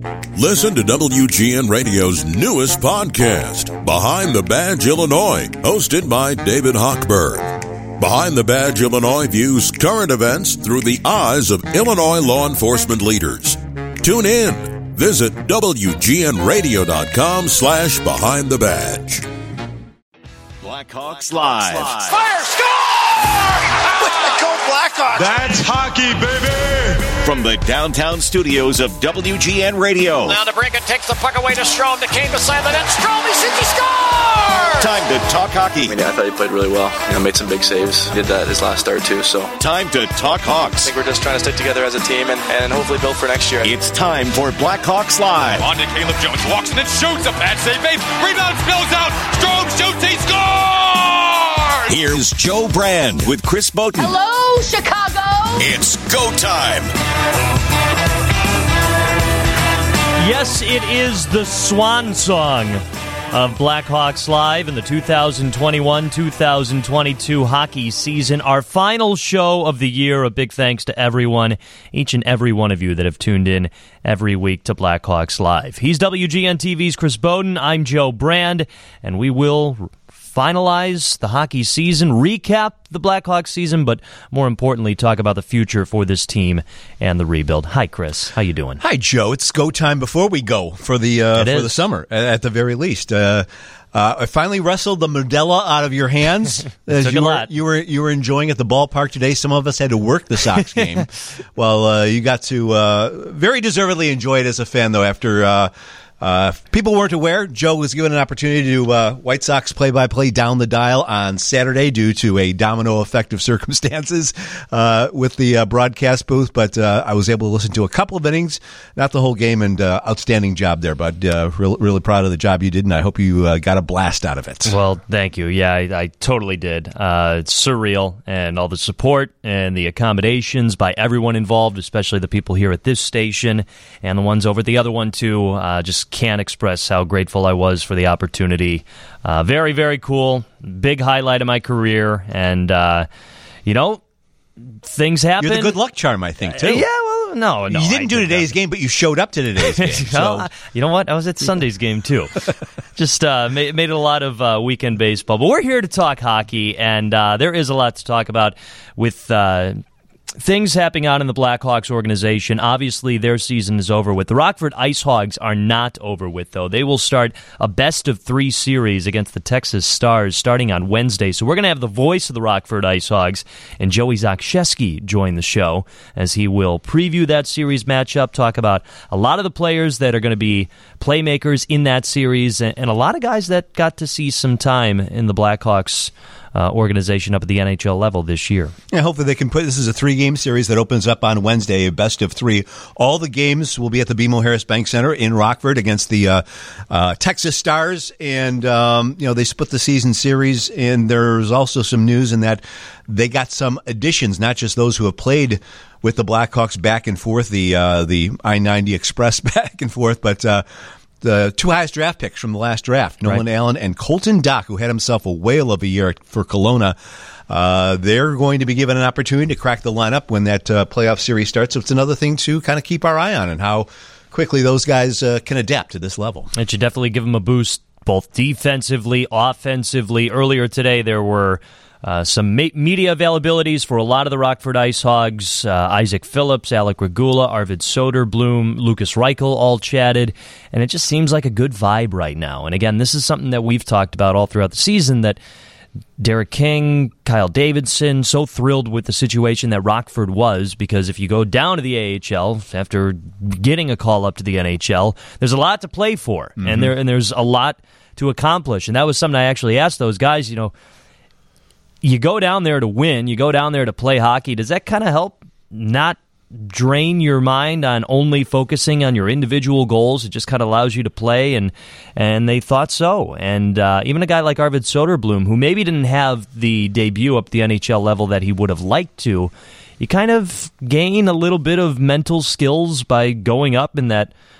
Listen to WGN Radio's newest podcast, Behind the Badge Illinois, hosted by David Hochberg. Behind the Badge Illinois views current events through the eyes of Illinois law enforcement leaders. Tune in. Visit WGNRadio.com/Behind the Badge. Blackhawks Live. Fire! Score! Go Blackhawks! That's hockey, baby! From the downtown studios of WGN Radio. Now DeBrincat takes the puck away to Strome. To Kane beside the net. Strome, he shoots, he scores! Time to talk hockey. I thought he played really well. Made some big saves. Did that his last start too. So time to talk Hawks. I think we're just trying to stick together as a team and hopefully build for next year. It's time for Blackhawks Live. On to Caleb Jones, walks in and shoots. A bad save made. Rebound spills out. Strome shoots, he scores! Here's Joe Brand with Chris Bowden. Hello, Chicago! It's go time. Yes, it is the swan song of Blackhawks Live in the 2021-2022 hockey season. Our final show of the year. A big thanks to everyone, each and every one of you that have tuned in every week to Blackhawks Live. He's WGN TV's Chris Bowden. I'm Joe Brand, and we will finalize the hockey season, recap the Blackhawks season, but more importantly, talk about the future for this team and the rebuild. Hi, Chris. How you doing? Hi, Joe. It's go time before we go for the summer, at the very least. I finally wrestled the Modelo out of your hands. Took a lot. You were enjoying at the ballpark today. Some of us had to work the Sox game. Well, you got to very deservedly enjoy it as a fan, though, after people weren't aware. Joe was given an opportunity to do White Sox play-by-play down the dial on Saturday due to a domino effect of circumstances with the broadcast booth, but I was able to listen to a couple of innings, not the whole game, and outstanding job there, bud. Really proud of the job you did, and I hope you got a blast out of it. Well, thank you. Yeah, I totally did. It's surreal, and all the support and the accommodations by everyone involved, especially the people here at this station and the ones over at the other one, too, just can't express how grateful I was for the opportunity. Very, very cool. Big highlight of my career. And, things happen. You're the good luck charm, I think, too. Yeah, well, no. You didn't do today's game, but you showed up to today's game. So. You know what? I was at Sunday's game, too. Just made it a lot of weekend baseball. But we're here to talk hockey, and there is a lot to talk about with things happening out in the Blackhawks organization. Obviously, their season is over with. The Rockford Ice Hogs are not over with, though. They will start a best-of-3 series against the Texas Stars starting on Wednesday. So we're going to have the voice of the Rockford Ice Hogs and Joey Zakrzewski join the show as he will preview that series matchup, talk about a lot of the players that are going to be playmakers in that series, and a lot of guys that got to see some time in the Blackhawks organization up at the NHL level this year. Yeah, hopefully they can this is a 3-game series that opens up on Wednesday, a best of 3. All the games will be at the BMO Harris Bank Center in Rockford against the Texas Stars, and they split the season series, and there's also some news in that they got some additions, not just those who have played with the Blackhawks back and forth, the I-90 Express back and forth, but the 2 highest draft picks from the last draft, Nolan Allen and Colton Dach, who had himself a whale of a year for Kelowna. They're going to be given an opportunity to crack the lineup when that playoff series starts. So it's another thing to kind of keep our eye on and how quickly those guys can adapt to this level. It should definitely give them a boost both defensively, offensively. Earlier today, there were some media availabilities for a lot of the Rockford Ice Hogs. Isaac Phillips, Alec Regula, Arvid Soderblom, Lucas Reichel all chatted, and it just seems like a good vibe right now. And again, this is something that we've talked about all throughout the season, that Derek King, Kyle Davidson, so thrilled with the situation that Rockford was, because if you go down to the AHL after getting a call up to the NHL, there's a lot to play for, and there's a lot to accomplish. And that was something I actually asked those guys, you go down there to win, you go down there to play hockey. Does that kind of help not drain your mind on only focusing on your individual goals? It just kind of allows you to play, and they thought so. And even a guy like Arvid Soderblom, who maybe didn't have the debut up the NHL level that he would have liked to, you kind of gain a little bit of mental skills by going up in that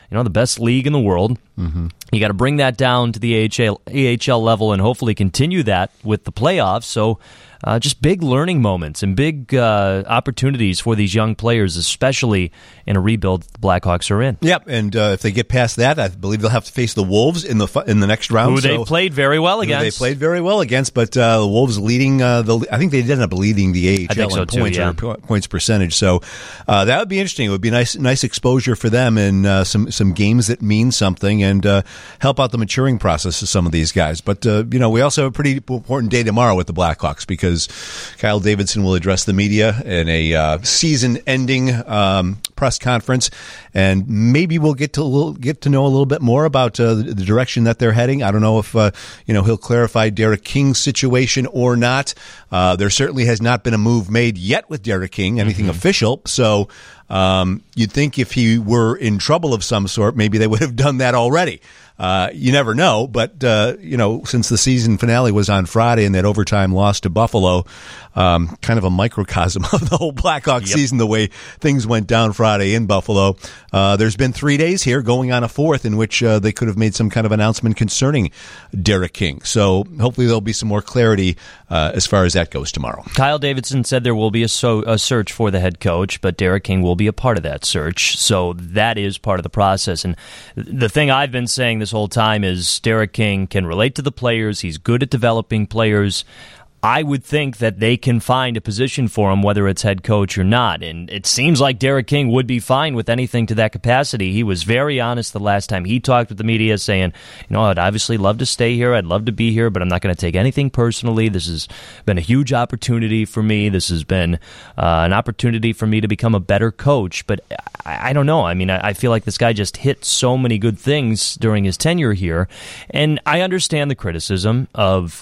the best league in the world. Mm-hmm. You got to bring that down to the AHL level and hopefully continue that with the playoffs. So just big learning moments and big opportunities for these young players, especially in a rebuild the Blackhawks are in. Yep, and if they get past that, I believe they'll have to face the Wolves in the next round. Who they played very well against. They played very well against, but the Wolves leading I think they did end up leading the AHL in points or points percentage. So that would be interesting. It would be nice exposure for them in some games that mean something and help out the maturing process of some of these guys. But we also have a pretty important day tomorrow with the Blackhawks because Kyle Davidson will address the media in a season-ending press conference, and maybe we'll get to know a little bit more about the direction that they're heading. I don't know if he'll clarify Derek King's situation or not. There certainly has not been a move made yet with Derek King, anything official. So you'd think if he were in trouble of some sort, maybe they would have done that already. You never know, but since the season finale was on Friday and that overtime loss to Buffalo, kind of a microcosm of the whole Blackhawks season, the way things went down Friday in Buffalo. There's been 3 days here, going on a fourth, in which they could have made some kind of announcement concerning Derek King. So hopefully there'll be some more clarity as far as that goes tomorrow. Kyle Davidson said there will be a search for the head coach, but Derek King will be a part of that search. So that is part of the process. And the thing I've been saying this whole time is Derek King can relate to the players. He's good at developing players. I would think that they can find a position for him, whether it's head coach or not. And it seems like Derek King would be fine with anything to that capacity. He was very honest the last time he talked with the media, saying, I'd obviously love to stay here. I'd love to be here, but I'm not going to take anything personally. This has been a huge opportunity for me. This has been an opportunity for me to become a better coach. But I don't know. I mean, I feel like this guy just hit so many good things during his tenure here. And I understand the criticism of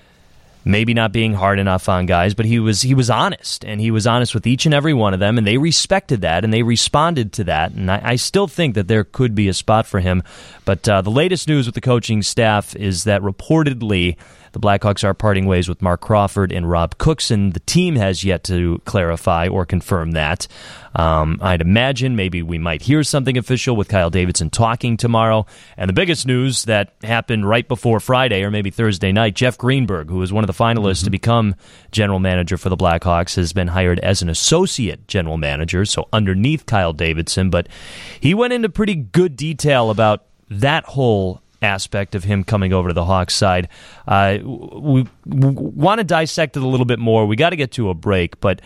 maybe not being hard enough on guys, but he was honest, and he was honest with each and every one of them, and they respected that, and they responded to that, and I still think that there could be a spot for him. But the latest news with the coaching staff is that reportedly the Blackhawks are parting ways with Mark Crawford and Rob Cookson. The team has yet to clarify or confirm that. I'd imagine maybe we might hear something official with Kyle Davidson talking tomorrow. And the biggest news that happened right before Friday or maybe Thursday night, Jeff Greenberg, who was one of the finalists to become general manager for the Blackhawks, has been hired as an associate general manager, so underneath Kyle Davidson. But he went into pretty good detail about that whole aspect of him coming over to the Hawks side. We want to dissect it a little bit more. We got to get to a break, but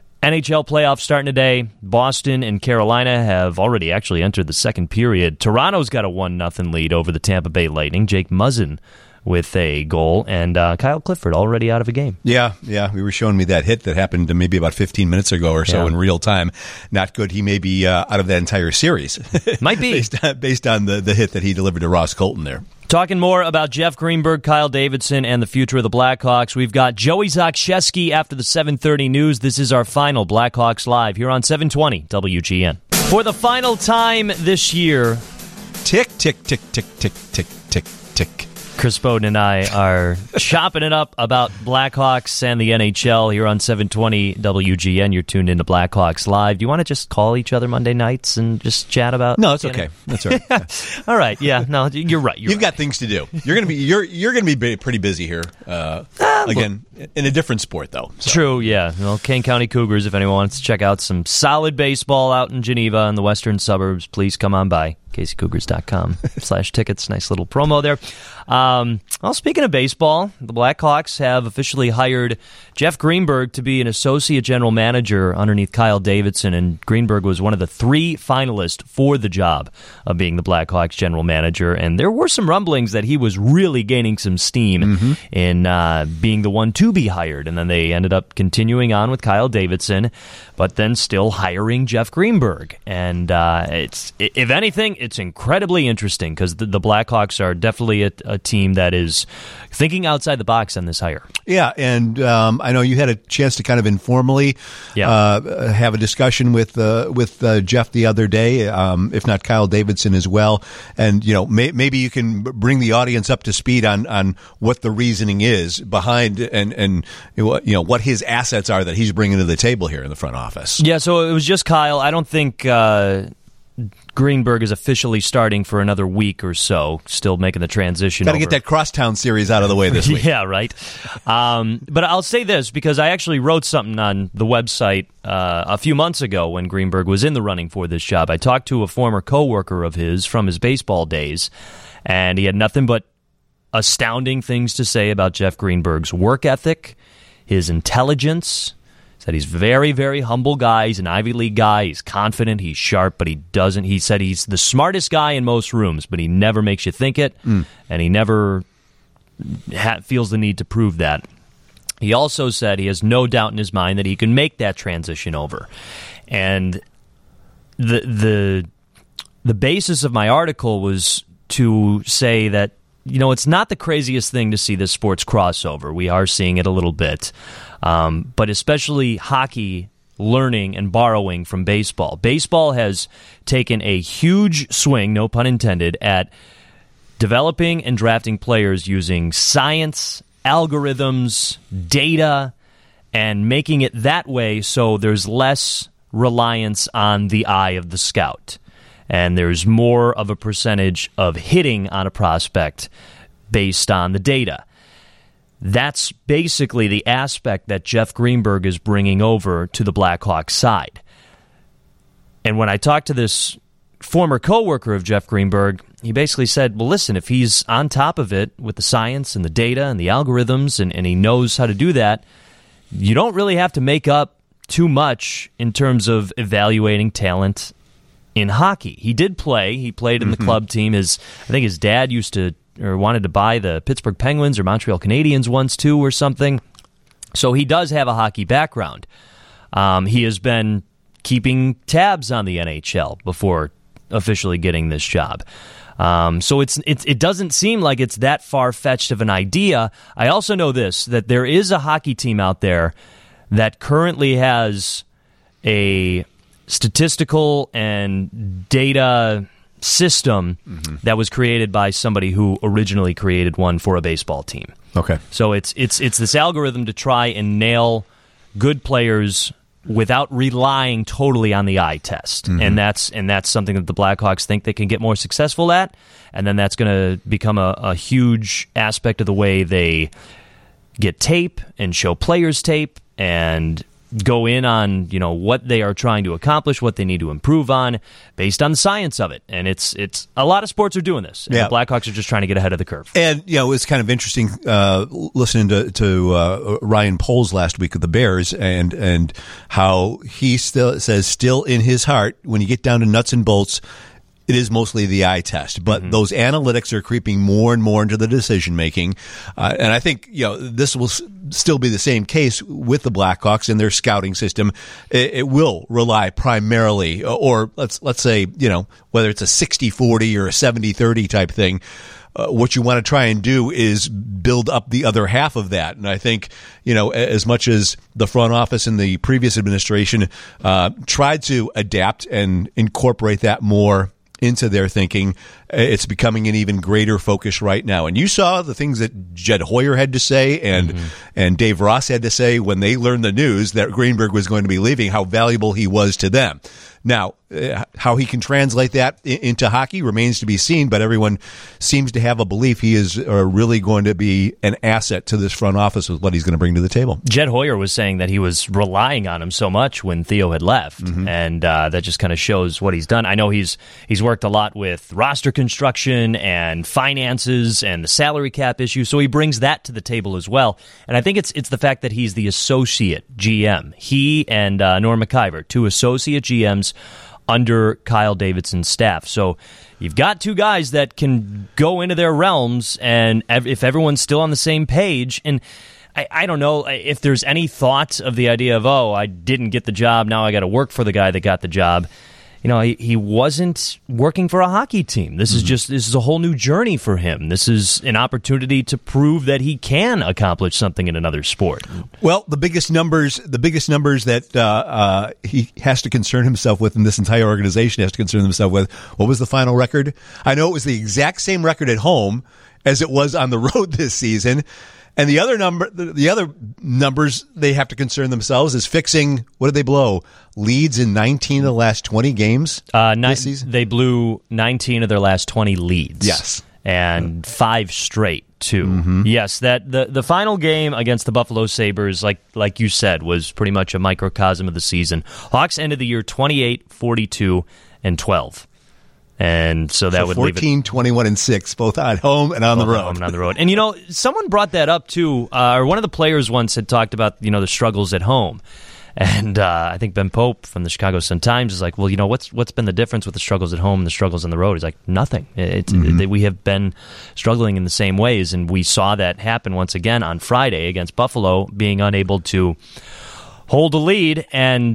NHL playoffs starting today. Boston and Carolina have already actually entered the second period. Toronto's got a 1-0 lead over the Tampa Bay Lightning. Jake Muzzin with a goal, and Kyle Clifford already out of a game. Yeah, we were showing me that hit that happened maybe about 15 minutes ago or so in real time. Not good. He may be out of that entire series. Might be. based on the hit that he delivered to Ross Colton there. Talking more about Jeff Greenberg, Kyle Davidson, and the future of the Blackhawks, we've got Joey Zakshesky after the 7:30 news. This is our final Blackhawks Live here on 720 WGN. For the final time this year, tick, tick, tick, tick, tick, tick, tick, tick. Chris Bowden and I are chopping it up about Blackhawks and the NHL here on 720 WGN. You're tuned into Blackhawks Live. Do you want to just call each other Monday nights and just chat about? No, it's okay. That's all right. All right. Yeah. No, you're right. You've got things to do. You're gonna be pretty busy here. Again, in a different sport though. So. True. Yeah. Well, Kane County Cougars. If anyone wants to check out some solid baseball out in Geneva in the western suburbs, please come on by. KCCougars.com/tickets. Nice little promo there. Well, speaking of baseball, the Blackhawks have officially hired Jeff Greenberg to be an associate general manager underneath Kyle Davidson, and Greenberg was one of the 3 finalists for the job of being the Blackhawks general manager, and there were some rumblings that he was really gaining some steam in being the one to be hired, and then they ended up continuing on with Kyle Davidson, but then still hiring Jeff Greenberg, and it's, if anything, it's incredibly interesting because the Blackhawks are definitely a team that is thinking outside the box on this hire. Yeah, and I know you had a chance to kind of informally have a discussion with Jeff the other day, if not Kyle Davidson as well. And maybe you can bring the audience up to speed on what the reasoning is behind and what his assets are that he's bringing to the table here in the front office. Yeah, so it was just Kyle. I don't think Greenberg is officially starting for another week or so, still making the transition. Got to get that Crosstown series out of the way this week. Yeah, right. But I'll say this, because I actually wrote something on the website a few months ago when Greenberg was in the running for this job. I talked to a former coworker of his from his baseball days, and he had nothing but astounding things to say about Jeff Greenberg's work ethic, his intelligence. Said he's very, very humble guy. He's an Ivy League guy. He's confident. He's sharp, but he said he's the smartest guy in most rooms, but he never makes you think it, and he never feels the need to prove that. He also said he has no doubt in his mind that he can make that transition over. And the basis of my article was to say that, it's not the craziest thing to see this sports crossover. We are seeing it a little bit. But especially hockey learning and borrowing from baseball. Baseball has taken a huge swing, no pun intended, at developing and drafting players using science, algorithms, data, and making it that way so there's less reliance on the eye of the scout. And there's more of a percentage of hitting on a prospect based on the data. That's basically the aspect that Jeff Greenberg is bringing over to the Blackhawks side. And when I talked to this former coworker of Jeff Greenberg, he basically said, well, listen, if he's on top of it with the science and the data and the algorithms and he knows how to do that, you don't really have to make up too much in terms of evaluating talent in hockey. He did play. He played in the club team. I think his dad used to or wanted to buy the Pittsburgh Penguins or Montreal Canadiens once too or something. So he does have a hockey background. He has been keeping tabs on the NHL before officially getting this job. So it doesn't seem like it's that far-fetched of an idea. I also know this, that there is a hockey team out there that currently has a statistical and data system that was created by somebody who originally created one for a baseball team. Okay. So it's this algorithm to try and nail good players without relying totally on the eye test. And that's something that the Blackhawks think they can get more successful at, and then that's going to become a huge aspect of the way they get tape and show players tape and go in on what they are trying to accomplish, what they need to improve on, based on the science of it. And it's a lot of sports are doing this. And the Blackhawks are just trying to get ahead of the curve. And it's kind of interesting listening to Ryan Poles last week of the Bears and how he still in his heart, when you get down to nuts and bolts, it is mostly the eye test, but those analytics are creeping more and more into the decision making, and I think this will still be the same case with the Blackhawks and their scouting system. It will rely primarily, or let's say whether it's a 60-40 or a 70-30 type thing. What you want to try and do is build up the other half of that. And I think, as much as the front office and the previous administration tried to adapt and incorporate that more into their thinking, it's becoming an even greater focus right now. And you saw the things that Jed Hoyer had to say and Dave Ross had to say when they learned the news that Greenberg was going to be leaving, how valuable he was to them. Now, how he can translate that into hockey remains to be seen, but everyone seems to have a belief he is really going to be an asset to this front office with what he's going to bring to the table. Jed Hoyer was saying that he was relying on him so much when Theo had left, and that just kind of shows what he's done. I know he's worked a lot with roster construction and finances and the salary cap issue, so he brings that to the table as well. And I think it's the fact that he's the associate GM. He and Norm McIver, two associate GMs under Kyle Davidson's staff. So you've got two guys that can go into their realms, and if everyone's still on the same page, and I don't know if there's any thought of the idea of, I didn't get the job, now I got to work for the guy that got the job. He wasn't working for a hockey team. This is a whole new journey for him. This is an opportunity to prove that he can accomplish something in another sport. Well, the biggest numbers that he has to concern himself with, and this entire organization has to concern himself with. What was the final record? I know it was the exact same record at home as it was on the road this season. And the other numbers they have to concern themselves is fixing, what did they blow? Leads in 19 of the last 20 games this season? They blew 19 of their last 20 leads. Yes. And 5 straight, too. Mm-hmm. Yes, that the final game against the Buffalo Sabres, like you said, was pretty much a microcosm of the season. Hawks ended the year 28, 42, and 12. And so that would 14, leave it 21, and 6, both at home and on the road. And, someone brought that up, too. Or one of the players once had talked about, the struggles at home. And I think Ben Pope from the Chicago Sun-Times is like, well, what's been the difference with the struggles at home and the struggles on the road? He's like, nothing. We have been struggling in the same ways, and we saw that happen once again on Friday against Buffalo, being unable to hold a lead. And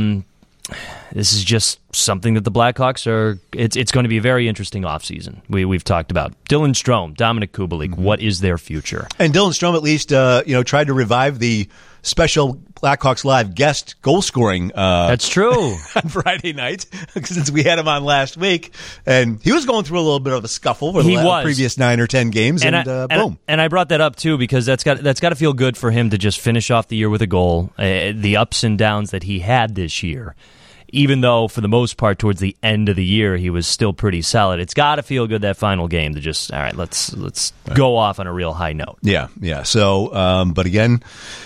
this is just something that the Blackhawks are. It's going to be a very interesting offseason. We've talked about Dylan Strome, Dominic Kubalik. What is their future? And Dylan Strome at least tried to revive the special Blackhawks Live guest goal scoring. That's true. On Friday night, since we had him on last week, and he was going through a little bit of a scuffle for the previous 9 or 10 games, boom. And I brought that up too because that's got to feel good for him to just finish off the year with a goal. The ups and downs that he had this year. Even though, for the most part, towards the end of the year, he was still pretty solid. It's got to feel good, that final game, to just, all right, let's go off on a real high note. Yeah. So, but again,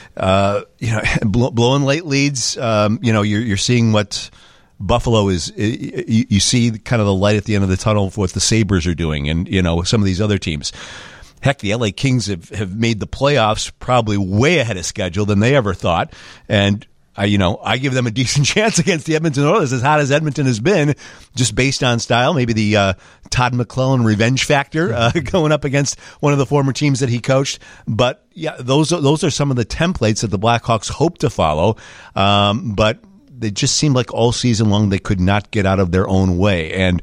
blowing late leads, you're seeing what Buffalo is. You see kind of the light at the end of the tunnel for what the Sabres are doing and, some of these other teams. Heck, the LA Kings have made the playoffs probably way ahead of schedule than they ever thought. And I give them a decent chance against the Edmonton Oilers, as hot as Edmonton has been, just based on style. Maybe the Todd McClellan revenge factor going up against one of the former teams that he coached. But yeah, those are some of the templates that the Blackhawks hope to follow. But they just seemed like all season long they could not get out of their own way. And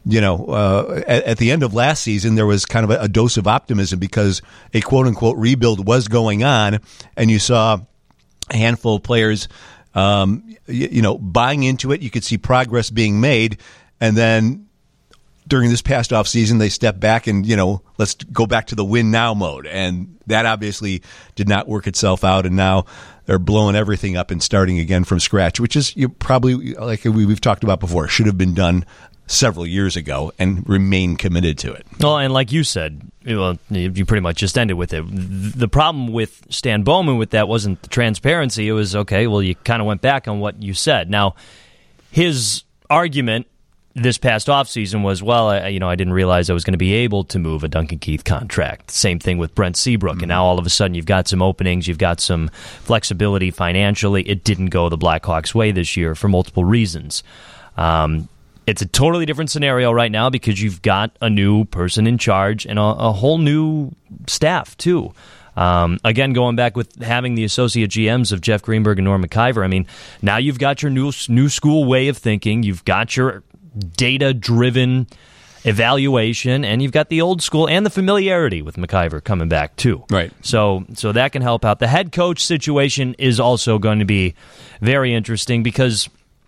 at the end of last season, there was kind of a dose of optimism because a quote unquote rebuild was going on, and you saw a handful of players, buying into it. You could see progress being made. And then during this past offseason, they stepped back and, let's go back to the win now mode. And that obviously did not work itself out. And now they're blowing everything up and starting again from scratch, which is probably, like we've talked about before, should have been done several years ago and remain committed to it. Well, and like you said, you pretty much just ended with it. The problem with Stan Bowman with that wasn't the transparency. It was, okay, well, you kind of went back on what you said. Now, his argument this past offseason was, well, I didn't realize I was going to be able to move a Duncan Keith contract. Same thing with Brent Seabrook. And now all of a sudden you've got some openings, you've got some flexibility financially. It didn't go the Blackhawks' way this year for multiple reasons. It's a totally different scenario right now because you've got a new person in charge and a whole new staff, too. Again, going back with having the associate GMs of Jeff Greenberg and Norm McIver, now you've got your new school way of thinking. You've got your data-driven evaluation, and you've got the old school and the familiarity with McIver coming back, too. Right. So that can help out. The head coach situation is also going to be very interesting because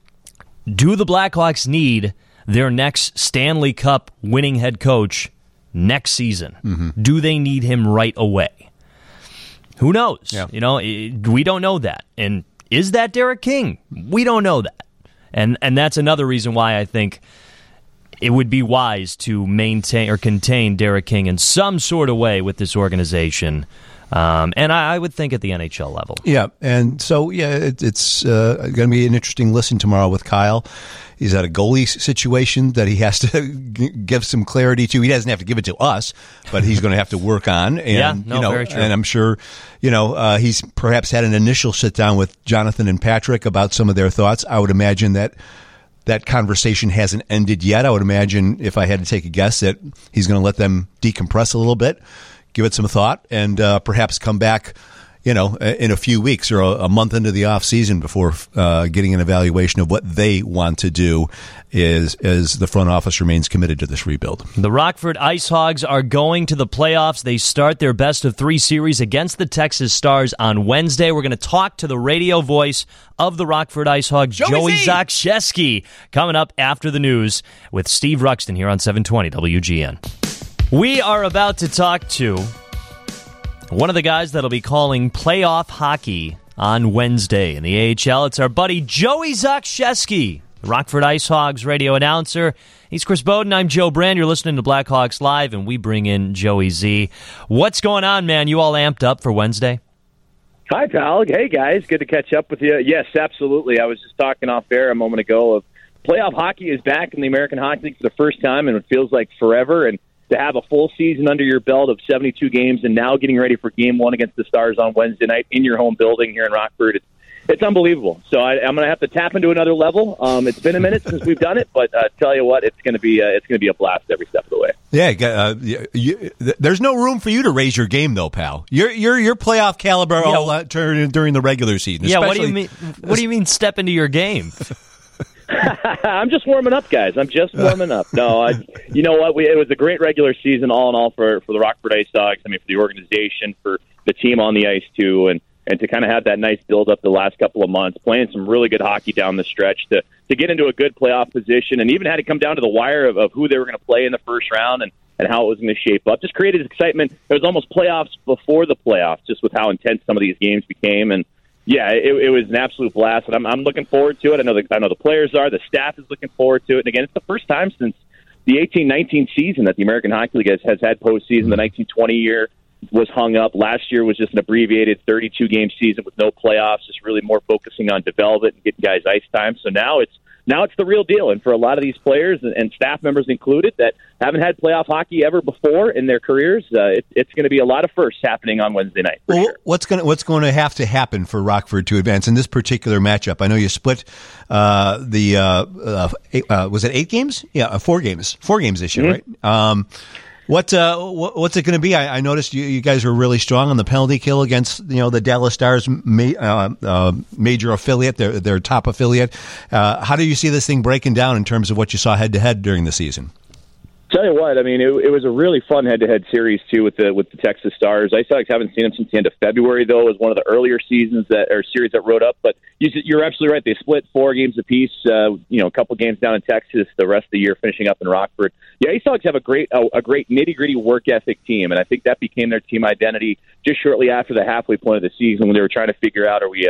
do the Blackhawks need their next Stanley Cup winning head coach next season? Mm-hmm. Do they need him right away? Who knows? Yeah. We don't know that. And is that Derek King? We don't know that. And that's another reason why I think it would be wise to maintain or contain Derek King in some sort of way with this organization. And I would think at the NHL level. Yeah, and so, it's going to be an interesting listen tomorrow with Kyle. He's at a goalie situation that he has to give some clarity to. He doesn't have to give it to us, but he's going to have to work on. And, very true. And I'm sure, he's perhaps had an initial sit-down with Jonathan and Patrick about some of their thoughts. I would imagine that conversation hasn't ended yet. I would imagine, if I had to take a guess, that he's going to let them decompress a little bit, give it some thought, and perhaps come back, in a few weeks or a month into the off season before getting an evaluation of what they want to do as the front office remains committed to this rebuild. The Rockford Ice Hogs are going to the playoffs. They start their best-of-3 series against the Texas Stars on Wednesday. We're going to talk to the radio voice of the Rockford Ice Hogs, Joey Zakrzewski, coming up after the news with Steve Ruxton here on 720 WGN. We are about to talk to One of the guys that'll be calling playoff hockey on Wednesday in the AHL, it's our buddy Joey Zakshesky, the Rockford Ice Hogs radio announcer. He's Chris Bowden. I'm Joe Brand. You're listening to Blackhawks Live, and we bring in Joey Z. What's going on, man? You all amped up for Wednesday? Hi, pal. Hey, guys. Good to catch up with you. Yes, absolutely. I was just talking off air a moment ago of playoff hockey is back in the American Hockey League for the first time, and it feels like forever. And to have a full season under your belt of 72 games and now getting ready for Game 1 against the Stars on Wednesday night in your home building here in Rockford, it's unbelievable. So I'm going to have to tap into another level. It's been a minute since we've done it, but tell you what, it's going to be a blast every step of the way. Yeah, there's no room for you to raise your game, though, pal. You're playoff caliber during the regular season. Yeah, what do you mean? What do you mean step into your game? I'm just warming up, guys. I'm just warming up. No, you know what? It was a great regular season, all in all, for the Rockford Ice Dogs. I mean, for the organization, for the team on the ice too, and to kind of have that nice build up the last couple of months, playing some really good hockey down the stretch to get into a good playoff position, and even had to come down to the wire of who they were going to play in the first round and how it was going to shape up. Just created excitement. It was almost playoffs before the playoffs, just with how intense some of these games became. And yeah, it was an absolute blast, and I'm looking forward to it. I know the players are. The staff is looking forward to it. And again, it's the first time since the 18-19 season that the American Hockey League has had postseason. The 19-20 year was hung up. Last year was just an abbreviated 32-game season with no playoffs, just really more focusing on development and getting guys ice time. So now it's the real deal. And for a lot of these players and staff members included that haven't had playoff hockey ever before in their careers, it's going to be a lot of firsts happening on Wednesday night. Sure. What's going to have to happen for Rockford to advance in this particular matchup? I know you split was it 8 games? Yeah, 4 games. 4 games this year, right? What's it going to be? I noticed you guys were really strong on the penalty kill against the Dallas Stars major affiliate, their top affiliate. How do you see this thing breaking down in terms of what you saw head to head during the season? Tell you what, I mean, it was a really fun head-to-head series too with the Texas Stars. Ice Hogs haven't seen them since the end of February, though. It was one of the earlier series that rode up. But you're absolutely right. They split 4 games apiece. A couple games down in Texas, the rest of the year finishing up in Rockford. Yeah, Ice Hogs have a great nitty-gritty work ethic team, and I think that became their team identity just shortly after the halfway point of the season when they were trying to figure out: are we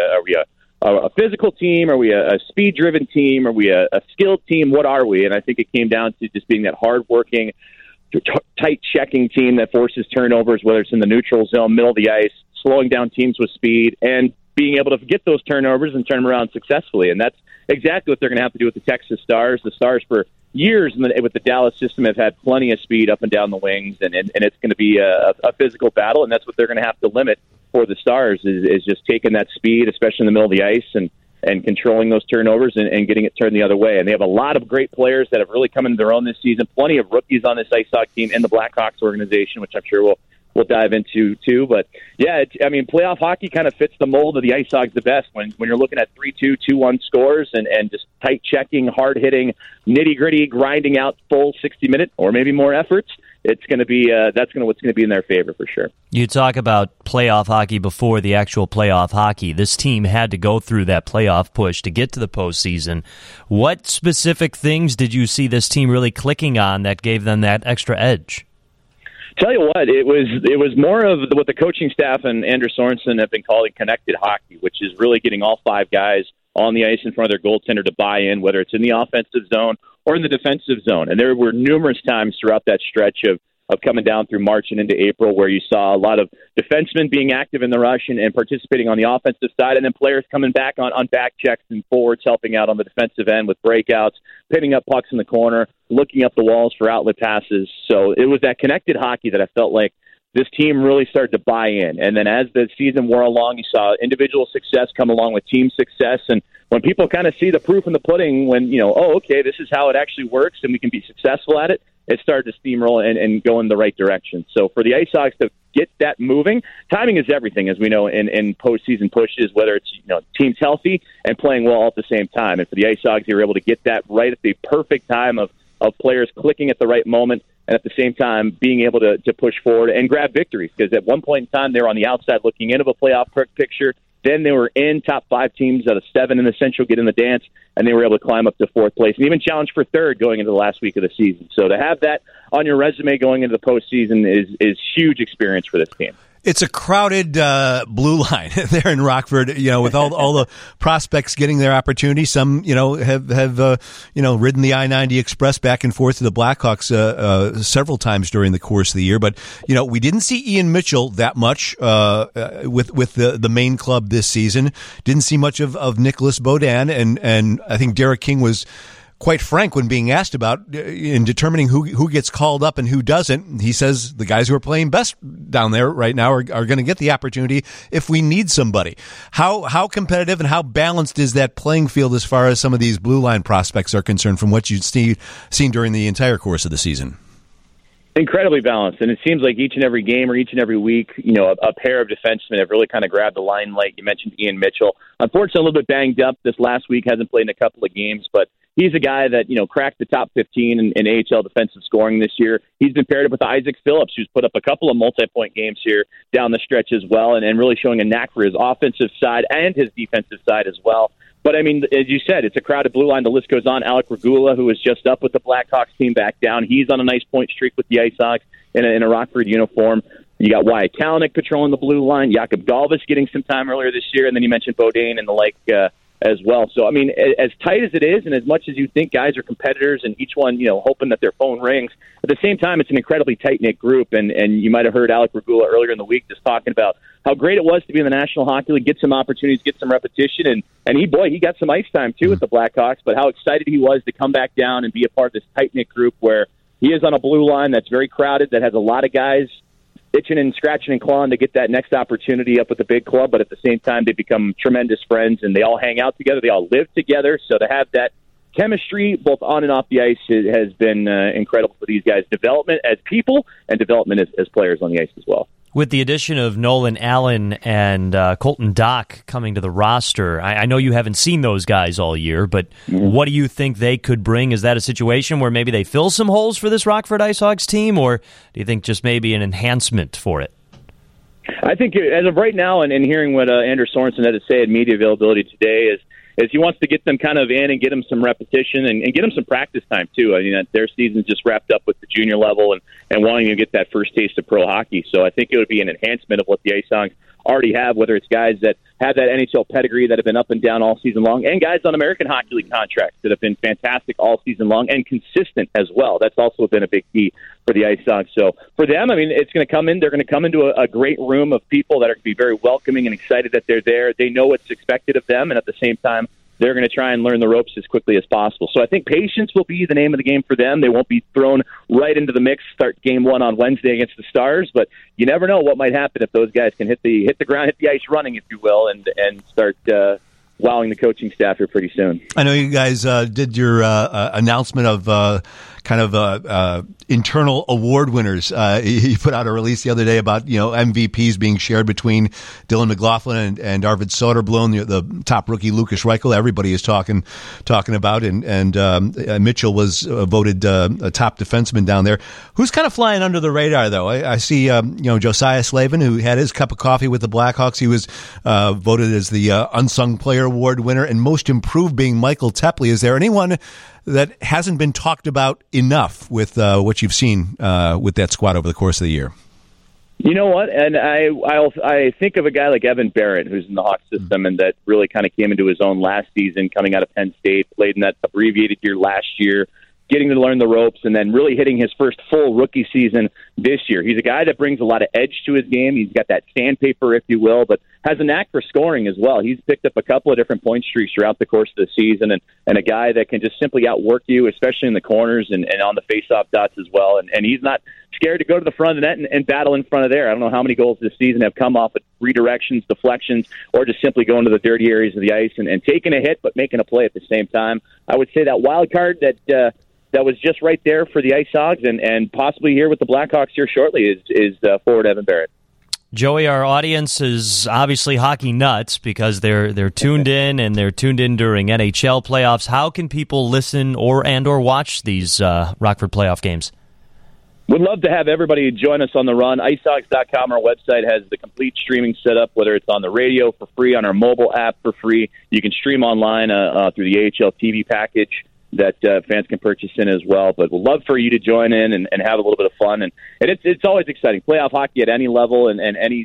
a physical team? Are we a speed-driven team? Are we a skilled team? What are we? And I think it came down to just being that hard-working, tight-checking team that forces turnovers, whether it's in the neutral zone, middle of the ice, slowing down teams with speed, and being able to get those turnovers and turn them around successfully. And that's exactly what they're going to have to do with the Texas Stars. The Stars, for years with the Dallas system, have had plenty of speed up and down the wings, and it's going to be a physical battle, and that's what they're going to have to limit for the Stars is just taking that speed, especially in the middle of the ice, and controlling those turnovers and getting it turned the other way. And they have a lot of great players that have really come into their own this season. Plenty of rookies on this Ice Hawk team and the Blackhawks organization, which I'm sure we'll dive into too. But yeah, playoff hockey kind of fits the mold of the Ice Hogs the best when you're looking at 3-2, 2-1 scores and just tight checking, hard hitting, nitty gritty, grinding out full 60-minute or maybe more efforts. It's going to be what's going to be in their favor for sure. You talk about playoff hockey before the actual playoff hockey. This team had to go through that playoff push to get to the postseason. What specific things did you see this team really clicking on that gave them that extra edge? Tell you what, it was more of what the coaching staff and Andrew Sorensen have been calling connected hockey, which is really getting all 5 guys on the ice in front of their goaltender to buy in, whether it's in the offensive zone or in the defensive zone. And there were numerous times throughout that stretch of coming down through March and into April where you saw a lot of defensemen being active in the rush and participating on the offensive side, and then players coming back on back checks and forwards helping out on the defensive end with breakouts, pinning up pucks in the corner, looking up the walls for outlet passes. So it was that connected hockey that I felt like this team really started to buy in. And then as the season wore along, you saw individual success come along with team success. And when people kind of see the proof in the pudding, when, okay, this is how it actually works and we can be successful at it, it started to steamroll and go in the right direction. So for the Ice Hogs to get that moving, timing is everything, as we know, in postseason pushes, whether it's teams healthy and playing well all at the same time. And for the Ice Hogs, they were able to get that right at the perfect time of players clicking at the right moment and at the same time being able to push forward and grab victories. Because at one point in time, they were on the outside looking into a playoff picture. Then they were in top 5 teams out of 7 in the Central, get in the dance, and they were able to climb up to 4th place and even challenge for 3rd going into the last week of the season. So to have that on your resume going into the postseason is huge experience for this team. It's a crowded blue line there in Rockford, with all the prospects getting their opportunity. Some, have ridden the I-90 Express back and forth to the Blackhawks several times during the course of the year. But, we didn't see Ian Mitchell that much with the main club this season. Didn't see much of Nicholas Beaudin, and I think Derek King was quite frank when being asked about in determining who gets called up and who doesn't. He says the guys who are playing best down there right now are going to get the opportunity if we need somebody. How competitive and how balanced is that playing field as far as some of these blue line prospects are concerned from what you've seen during the entire course of the season? Incredibly balanced, and it seems like each and every game or each and every week, a pair of defensemen have really kind of grabbed the limelight. You mentioned Ian Mitchell. Unfortunately, a little bit banged up this last week, hasn't played in a couple of games, but he's a guy that, cracked the top 15 in AHL defensive scoring this year. He's been paired up with Isaac Phillips, who's put up a couple of multi-point games here down the stretch as well, and really showing a knack for his offensive side and his defensive side as well. But, as you said, it's a crowded blue line. The list goes on. Alec Regula, who was just up with the Blackhawks team, back down. He's on a nice point streak with the Ice Hawks in a Rockford uniform. You got Wyatt Kalanick patrolling the blue line. Jakob Galvis getting some time earlier this year. And then you mentioned Beaudin and the like as well. So, as tight as it is, and as much as you think guys are competitors and each one, hoping that their phone rings, at the same time, it's an incredibly tight-knit group. And you might have heard Alec Regula earlier in the week just talking about how great it was to be in the National Hockey League, get some opportunities, get some repetition. And he got some ice time, too, with the Blackhawks. But how excited he was to come back down and be a part of this tight-knit group where he is on a blue line that's very crowded, that has a lot of guys itching and scratching and clawing to get that next opportunity up with the big club, but at the same time, they become tremendous friends, and they all hang out together. They all live together, so to have that chemistry, both on and off the ice, has been incredible for these guys' development as people and development as players on the ice as well. With the addition of Nolan Allen and Colton Dock coming to the roster, I know you haven't seen those guys all year, but what do you think they could bring? Is that a situation where maybe they fill some holes for this Rockford IceHogs team, or do you think just maybe an enhancement for it? I think as of right now, and hearing what Anders Sorensen had to say at media availability today, is he wants to get them kind of in and get them some repetition and get them some practice time, too. Their season's just wrapped up with the junior level and wanting to get that first taste of pro hockey. So I think it would be an enhancement of what the Ice Hogs already have, whether it's guys that have that NHL pedigree that have been up and down all season long, and guys on American Hockey League contracts that have been fantastic all season long and consistent as well. That's also been a big key for the Ice Hogs. So for them, it's going to come in. They're going to come into a great room of people that are going to be very welcoming and excited that they're there. They know what's expected of them, and at the same time, they're going to try and learn the ropes as quickly as possible. So I think patience will be the name of the game for them. They won't be thrown right into the mix, start game one on Wednesday against the Stars, but you never know what might happen if those guys can hit the ground, hit the ice running, if you will, and start wowing the coaching staff here pretty soon. I know you guys did your announcement of internal award winners. You put out a release the other day about MVPs being shared between Dylan McLaughlin and Arvid Soderblom, the top rookie Lucas Reichel. Everybody is talking about, and Mitchell was voted a top defenseman down there. Who's kind of flying under the radar though? I see Josiah Slavin, who had his cup of coffee with the Blackhawks. He was voted as the unsung player award winner, and most improved being Michael Tepley. Is there anyone that hasn't been talked about enough with what you've seen with that squad over the course of the year? You know what? And I think of a guy like Evan Barrett, who's in the Hawks system and that really kind of came into his own last season, coming out of Penn State, played in that abbreviated year last year, getting to learn the ropes, and then really hitting his first full rookie season this year. He's a guy that brings a lot of edge to his game. He's got that sandpaper, if you will, but has a knack for scoring as well. He's picked up a couple of different point streaks throughout the course of the season, and a guy that can just simply outwork you, especially in the corners and on the face-off dots as well. And he's not scared to go to the front of the net and battle in front of there. I don't know how many goals this season have come off of redirections, deflections, or just simply going to the dirty areas of the ice and taking a hit but making a play at the same time. I would say that wild card that was just right there for the Ice Hogs and possibly here with the Blackhawks here shortly is forward Evan Barrett. Joey, our audience is obviously hockey nuts because they're tuned in and they're tuned in during NHL playoffs. How can people listen or watch these Rockford playoff games? We'd love to have everybody join us on the run. IceHogs.com, our website, has the complete streaming setup, whether it's on the radio for free, on our mobile app for free. You can stream online through the AHL TV package that fans can purchase in as well. But we'd love for you to join in and have a little bit of fun. And it's always exciting. Playoff hockey at any level and any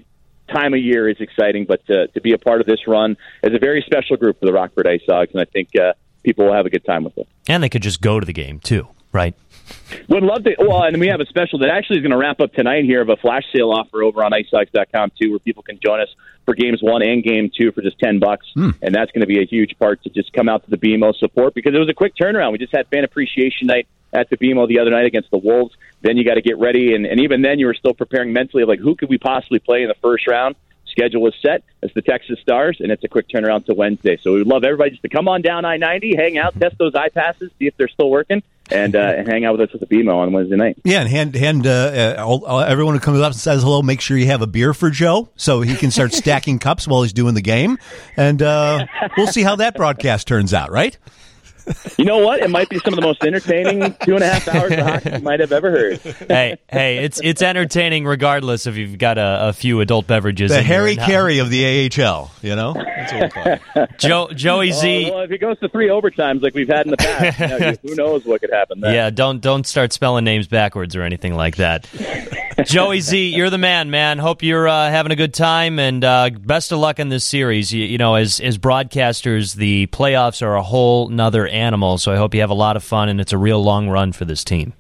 time of year is exciting, but to be a part of this run is a very special group for the Rockford Ice Hogs, and I think people will have a good time with it. And they could just go to the game, too, right? Would love to. Well, and we have a special that actually is going to wrap up tonight here of a flash sale offer over on icehogs.com, too, where people can join us for Games 1 and Game 2 for just $10. And that's going to be a huge part to just come out to the BMO support, because it was a quick turnaround. We just had fan appreciation night at the BMO the other night against the Wolves. Then you got to get ready, and even then you were still preparing mentally of, like, who could we possibly play in the first round? Schedule was set. It's the Texas Stars, and it's a quick turnaround to Wednesday. So we would love everybody just to come on down I-90, hang out, test those iPasses, see if they're still working, and hang out with us at the BMO on Wednesday night. Yeah, and everyone who comes up and says hello, make sure you have a beer for Joe so he can start stacking cups while he's doing the game. And we'll see how that broadcast turns out, right? You know what? It might be some of the most entertaining 2.5 hours of hockey you might have ever heard. Hey, it's entertaining regardless if you've got a few adult beverages. The Harry Carey of the AHL, you know? That's what we call it. Joey Z. Well, if it goes to 3 overtimes like we've had in the past, who knows what could happen there. Yeah, don't start spelling names backwards or anything like that. Joey Z, you're the man. Hope you're having a good time, and best of luck in this series. You know, as broadcasters, the playoffs are a whole nother animal, so I hope you have a lot of fun, and it's a real long run for this team.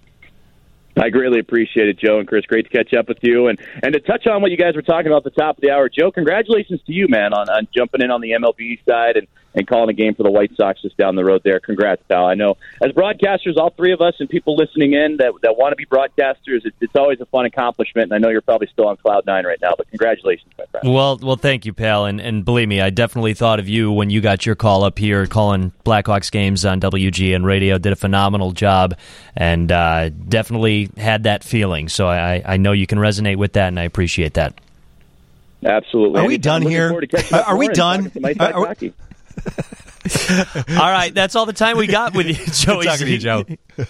I greatly appreciate it, Joe and Chris. Great to catch up with you. And to touch on what you guys were talking about at the top of the hour, Joe, congratulations to you, man, on jumping in on the MLB side and calling a game for the White Sox just down the road there. Congrats, pal. I know as broadcasters, all three of us and people listening in that want to be broadcasters, it's always a fun accomplishment, and I know you're probably still on Cloud 9 right now, but congratulations, my friend. Well, thank you, pal, and believe me, I definitely thought of you when you got your call up here calling Blackhawks games on WGN Radio. Did a phenomenal job, and definitely had that feeling, so I know you can resonate with that, and I appreciate that. Absolutely. Are we done here? Are we done? All right, that's all the time we got with you, Joey Z. To you, Joe.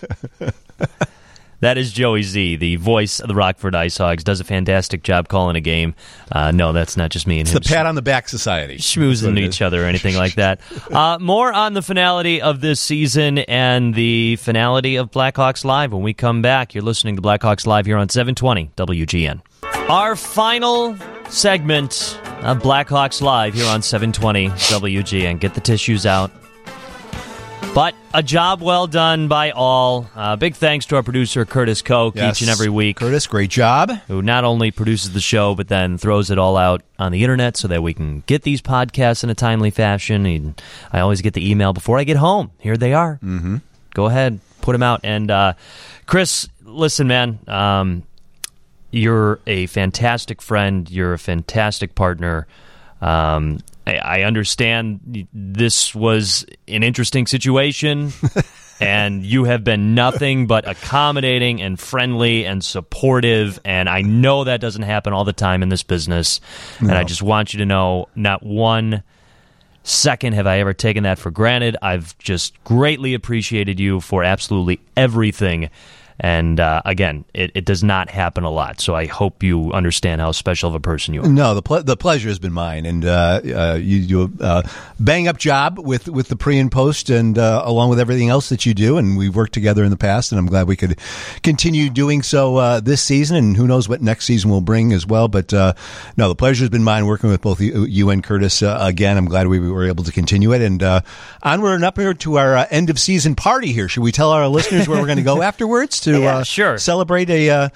That is Joey Z, the voice of the Rockford Ice Hogs. Does a fantastic job calling a game. No, that's not just me and him. It's the pat on the back society. Schmoozing to each other or anything like that. More on the finality of this season and the finality of Blackhawks Live when we come back. You're listening to Blackhawks Live here on 720 WGN. Our final segment of Blackhawks Live here on 720 WGN. Get the tissues out. But a job well done by all. Big thanks to our producer, Curtis Koch, each and every week. Curtis, great job. Who not only produces the show, but then throws it all out on the internet so that we can get these podcasts in a timely fashion. And I always get the email before I get home. Here they are. Mm-hmm. Go ahead, put them out. And Chris, listen, man, you're a fantastic friend. You're a fantastic partner. I understand this was an interesting situation, and you have been nothing but accommodating and friendly and supportive, and I know that doesn't happen all the time in this business, and I just want you to know not one second have I ever taken that for granted. I've just greatly appreciated you for absolutely everything. And again, it does not happen a lot, so I hope you understand how special of a person you are. No, the pleasure has been mine, and you do a bang-up job with the pre and post, and along with everything else that you do, and we've worked together in the past, and I'm glad we could continue doing so this season, and who knows what next season will bring as well. But no, the pleasure has been mine working with both you and Curtis again. I'm glad we were able to continue it, and onward and upward to our end-of-season party here. Should we tell our listeners where we're going to go afterwards? Sure. Celebrate a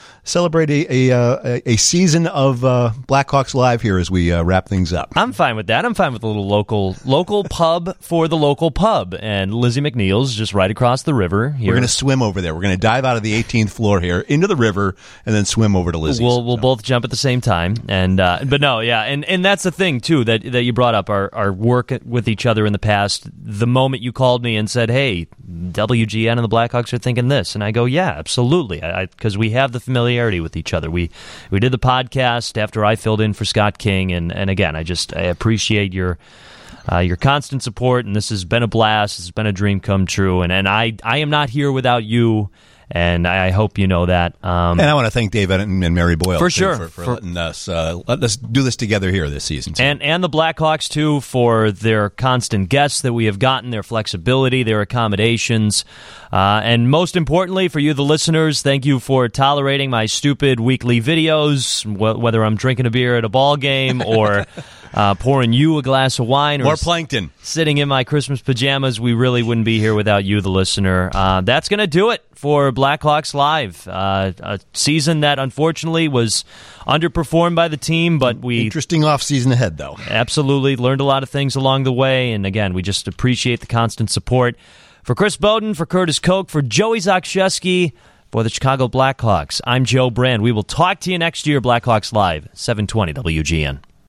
season of Blackhawks Live here as we wrap things up. I'm fine with that. I'm fine with a little local pub for the local pub, and Lizzie McNeil's just right across the river. Here. We're going to swim over there. We're going to dive out of the 18th floor here into the river and then swim over to Lizzie's. We'll both jump at the same time, and but no, yeah, and that's the thing too that you brought up our work with each other in the past. The moment you called me and said, "Hey, WGN and the Blackhawks are thinking this," and I go, "Yeah, absolutely." Because we have the familiarity with each other. We did the podcast after I filled in for Scott King, and again, I appreciate your constant support, and this has been a blast. It's been a dream come true, and I am not here without you And I hope you know that. And I want to thank Dave and Mary Boyle for sure for letting us do this together here this season too. And the Blackhawks too for their constant guests that we have gotten, their flexibility, their accommodations, and most importantly for you, the listeners, thank you for tolerating my stupid weekly videos, whether I'm drinking a beer at a ball game or pouring you a glass of wine or more plankton, sitting in my Christmas pajamas. We really wouldn't be here without you, the listener. That's going to do it for Blackhawks Live. A season that unfortunately was underperformed by the team, but we... Interesting off-season ahead, though. Absolutely. Learned a lot of things along the way, and again, we just appreciate the constant support. For Chris Bowden, for Curtis Koch, for Joey Zakshesky, for the Chicago Blackhawks, I'm Joe Brand. We will talk to you next year, Blackhawks Live, 720 WGN.